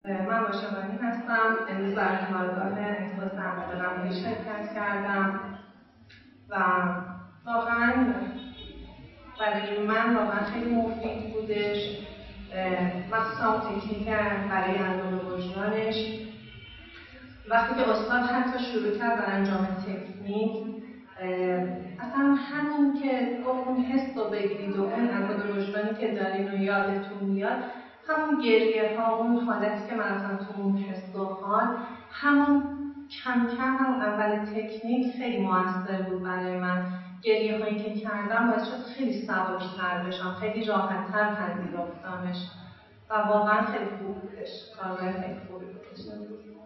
من باشقانی هستم. امروز در کارگاه احساس عمق نمایی شرکت کردم و واقعا برای من واقعا خیلی مفید بودش، مخصوصا تکنیک برای اندام وجدانش. وقتی که استاد حتی شروع کرد به انجام تکنیک، اصلا همین که اون حس رو بگیرید و اون اندام وجدانی که دارین و یادتون میاد، همون گریه ها، اون حالتی که من اصلا تو اون حس و حال، همون کم کم هم اول تکنیک خیلی موثر بود برای من. گریه هایی که کردم باعث شد خیلی سبک‌تر بشم، خیلی راحت‌تر پذیرفتمش و واقعا خیلی خوب بودش. کارگاه خیلی خوبی بودش.